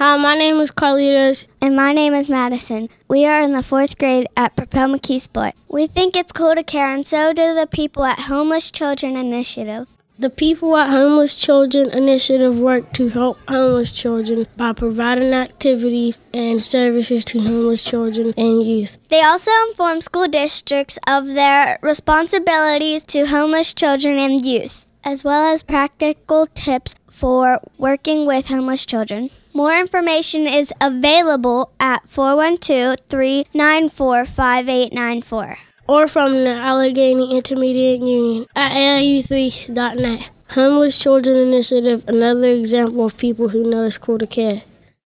Hi, my name is Carlitos. And my name is Madison. We are in the 4th grade at Propel McKeesport. We think it's cool to care, and so do the people at Homeless Children Initiative. The people at Homeless Children Initiative work to help homeless children by providing activities and services to homeless children and youth. They also inform school districts of their responsibilities to homeless children and youth, as well as practical tips for working with homeless children. More information is available at 412-394-5894. Or from the Allegheny Intermediate Union at ALU3.net. Homeless Children Initiative, another example of people who know it's cool to care.